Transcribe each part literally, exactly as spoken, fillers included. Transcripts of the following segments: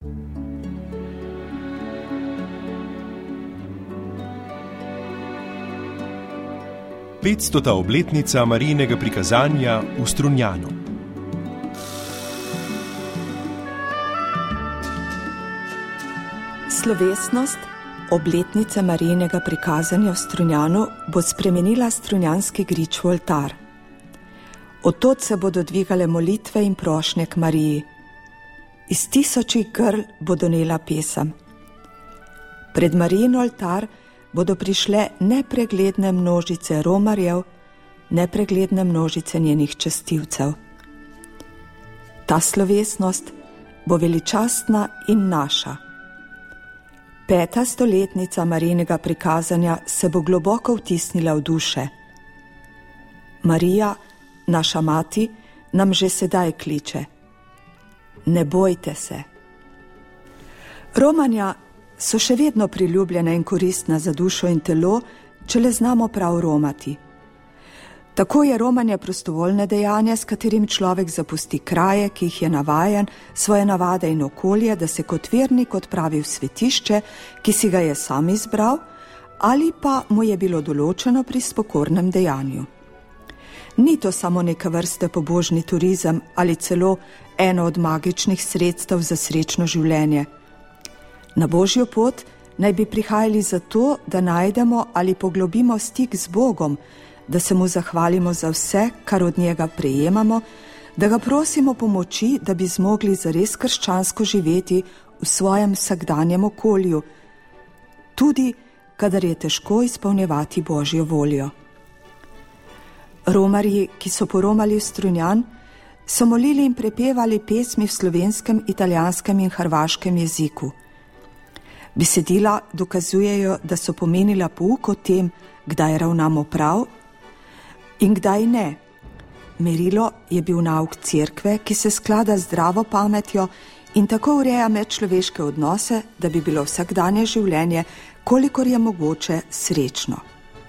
petstota obletnica Marijinega prikazanja v Strunjanu. Slovesnost obletnice Marijinega prikazanja v Strunjanu bo spremenila strunjanski grič v oltar. Odtod se bodo dvigale molitve in prošnje k Mariji. Iz tisočih grl bo donela pesem. Pred Marijin oltar bodo prišle nepregledne množice romarjev, nepregledne množice njenih častilcev. Ta slovesnost bo veličastna in naša. Peta stoletnica Marijinega prikazanja se bo globoko vtisnila v duše. Marija, naša mati, nam že sedaj kliče: ne bojte se. Romanja so še vedno priljubljena in koristna za dušo in telo, če le znamo prav romati. Tako je romanje prostovoljne dejanje, s katerim človek zapusti kraje, ki jih je navajen, svoje navade in okolje, da se kot vernik odpravi v svetišče, ki si ga je sam izbral, ali pa mu je bilo določeno pri spokornem dejanju. Ni to samo neka vrste pobožni turizem ali celo eno od magičnih sredstev za srečno življenje. Na Božjo pot naj bi prihajali zato, da najdemo ali poglobimo stik z Bogom, da se mu zahvalimo za vse, kar od njega prejemamo, da ga prosimo pomoči, da bi zmogli zares krščansko živeti v svojem vsakdanjem okolju, tudi kadar je težko izpolnjevati Božjo voljo. Romarji, ki so poromali v Strunjan, so molili in prepevali pesmi v slovenskem, italijanskem in hrvaškem jeziku. Besedila dokazujejo, da so pomenila pouk o tem, kdaj ravnamo prav in kdaj ne. Merilo je bil nauk cerkve, ki se sklada z zdravo pametjo in tako ureja medčloveške odnose, da bi bilo vsakdanje življenje, kolikor je mogoče, srečno.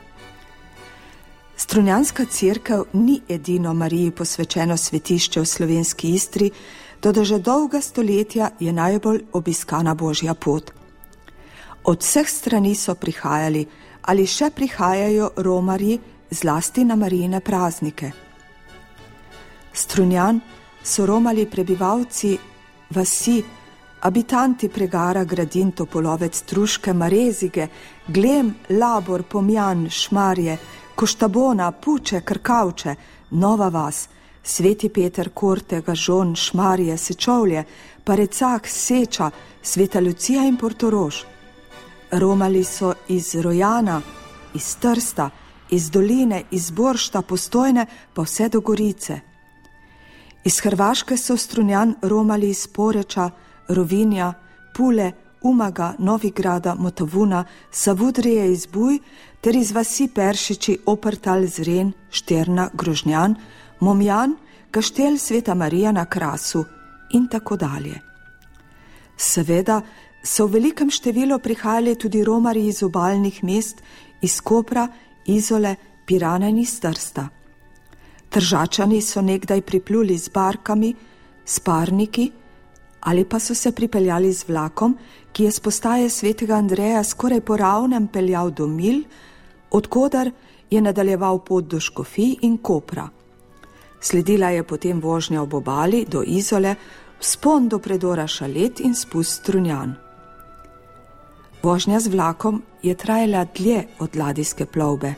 Strunjanska cerkev ni edino Mariji posvečeno svetišče v slovenski Istri, toda že dolga stoletja je najbolj obiskana Božja pot. Od vseh strani so prihajali ali še prihajajo romarji, zlasti na Marijine praznike. Strunjan so romali prebivalci vasi, abitanti Pregara, Gradin, Topolovec, Truške, Marezige, Glem, Labor, Pomjan, Šmarje, Koštabona, Puče, Krkavče, Nova vas, Sveti Peter, Korte, Gažon, Šmarje, Sečovlje, Parecak, Seča, Sveta Lucija in Portorož. Romali so iz Rojana, iz Trsta, iz Doline, iz Boršta, Postojne, pa vse do Gorice. Iz Hrvaške so v Strunjan romali iz Poreča, Rovinja, Pule, Umaga, Novigrada, Motovuna, Savudrije iz Buj, ter iz vasi Peršiči, Oprtal, Zren, Šterna, Grožnjan, Momjan, Kaštel Sveta Marija na Krasu in tako dalje. Seveda so v velikem številu prihajali tudi romarji iz obalnih mest, iz Kopra, Izole, Pirana in iz Trsta. Tržačani so nekdaj pripluli z barkami, s parniki ali pa so se pripeljali z vlakom, ki je s postaje Svetega Andreja skoraj po ravnem peljal do Mil, odkodar je nadaljeval pot do Škofij in Kopra. Sledila je potem vožnja ob obali do Izole, vzpon do predora Šalet in spust Strunjan. Vožnja z vlakom je trajala dlje od ladijske plovbe.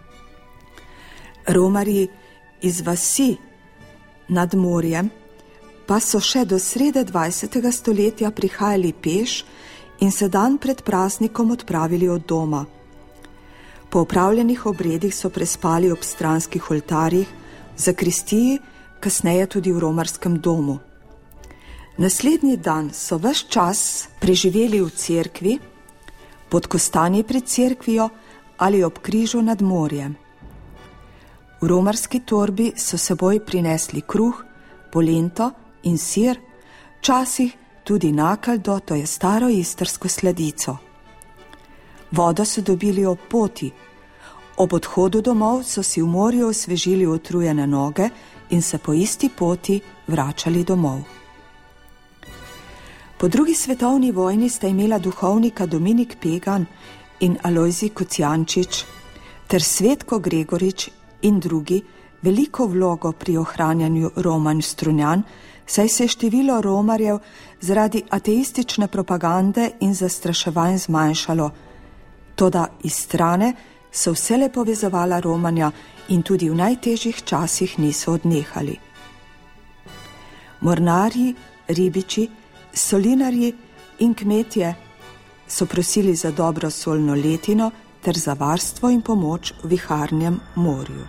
Romarji iz vasi nad morjem pa so še do srede dvajsetega stoletja prihajali peš in se dan pred praznikom odpravili od doma. Po opravljenih obredih so prespali ob stranskih oltarjih, v zakristiji, kasneje tudi v romarskem domu. Naslednji dan so ves čas preživeli v cerkvi, pod kostanji pred cerkvijo ali ob križu nad morjem. V romarski torbi so seboj prinesli kruh, polento in sir, včasih tudi nakaldo, to je staro istrsko sladico. Vodo so dobili ob poti. Ob odhodu domov so si v morju osvežili utrujene noge in se po isti poti vračali domov. Po drugi svetovni vojni sta imela duhovnika Dominik Pegan in Alojzij Kocijančič ter Svetko Gregorič in drugi veliko vlogo pri ohranjanju Romanj Strunjan, saj se je število romarjev zaradi ateistične propagande in zastraševanj zmanjšalo. Toda iz strane so vsele povezovala Romanja in tudi v najtežjih časih niso odnehali. Mornarji, ribiči, solinarji in kmetje so prosili za dobro solno letino ter za varstvo in pomoč v viharnem morju.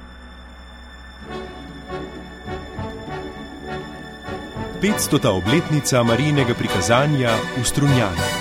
petstota obletnica Marijinega prikazanja v Strunjanu.